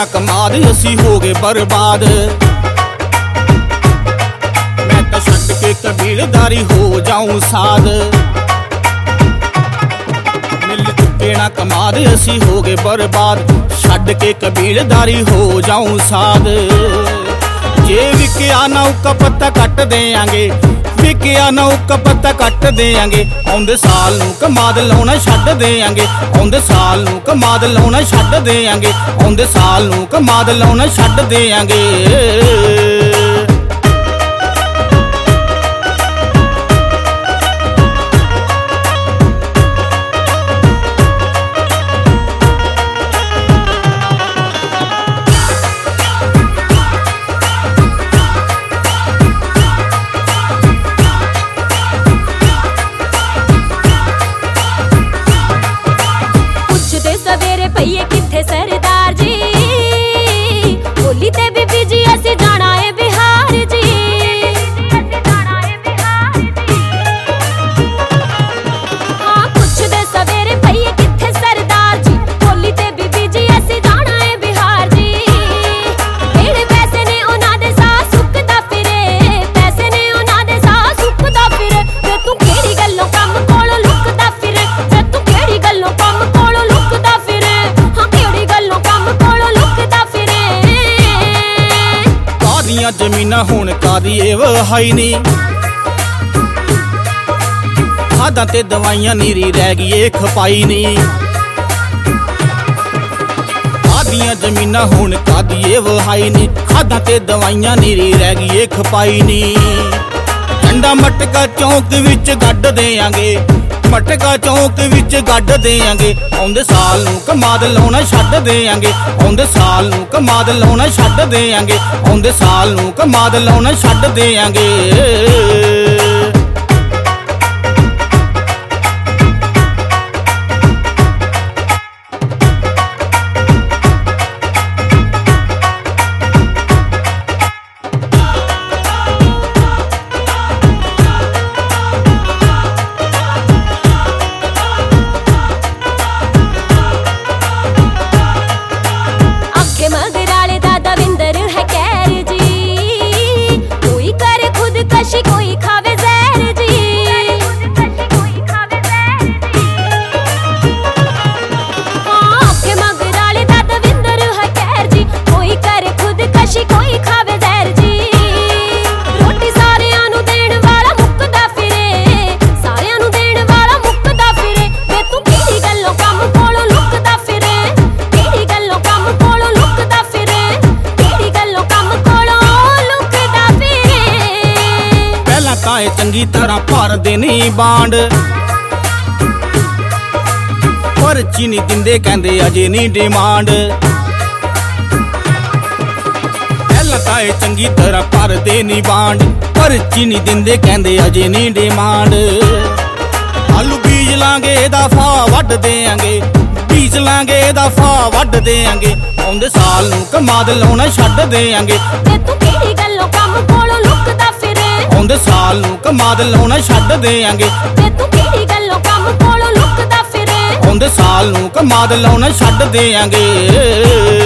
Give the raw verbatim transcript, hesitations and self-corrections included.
ना कमाद असी हो गए बर्बाद। मैं तो छड्ड के कबीलदारी हो जाऊं साध। मिल चुके ना कमाद असी हो गए बर्बाद, छड्ड के कबीलदारी हो जाऊं साध। जे विकिया नौका पत्ता कट देंगे, विकिया नौका पत्ता कट देंगे, आउंदे साल नूं कमाद लाउणा छड्ड देंगे, आउंदे साल नूं कमाद लाउणा छड्ड देंगे, आउंदे साल नूं कमाद लाउणा छड्ड देंगे। सवेरे पईए किथे सरदार जी, बोली ते बीबी जी असी जाना है बिहार जी। हाँ पुछदे सवेरे पईए किथे सरदार जी, बोली ते बीबी जी असी जाना है बिहार जी। किहड़े पैसे ने उन्हां दे साह सुकदा फिरे, पैसे ने उन्हां दे साह सुकदा फिरे। ते तू किहड़ी गल्लों कम कोलों लुकदा फिरे, ते तू किहड़ी गल्लों कम कोलों लुकदा फिरे। जमीना हुण कादी ए वहाई नी, खादां ते दवाइयां नीरी रह गई ए खपाई नी। कादियां जमीना हुण कादी ए वहाई नी, खादां ते दवाइयां नीरी रह गई ए खपाई नी। झंडा मटका चौक विच गड्ढ देंगे, मटका चौक विच गड्ढ देंगे, आउंदे साल नूं कमाद लाउणा छड्ड देंगे, आउंदे साल नूं कमाद लाउणा छड्ड देंगे, आउंदे साल नूं कमाद लाउणा छड्ड देंगे। मगराले दा दविंदर है कैर जी, कोई करे खुदकशी कोई खावे जहर जी। हाँ आखे मगराले दा दविंदर है कैर जी, कोई करे खुदकशी कोई खावे जहर जी। रोटी सारियां नूं देण वाला मुकदा फिरे, सारियां नूं देण वाला मुकदा फिरे। ते तू किहड़ी गल्लों कम कोलों लुकदा फिरे, किहड़ी गल्लों कम कोलों ताए चंगी तरह भर देनी बांड, पर्ची नहीं दिंदे कहंदे अजे नहीं डिमांड। पहला ताए चंगी तरह भर देनी बांड, पर्ची नहीं दिंदे कहंदे अजे नहीं डिमांड। आलू बीज लांगे दफा वड्ड देंगे, बीज लांगे दफा वड्ड देंगे, आउंदे साल नूं कमाद लाउणा छड्ड देंगे। ते तू किहड़ी गल्लों कम कोलों लुकदा फिरे, आउंदे साल नूं कमाद लाउणा छड्ड देंगे। ते तू किहड़ी गल्लों कम कोलों लुकदा फिरे, आउंदे साल नूं कमाद लाउणा छड्ड देंगे।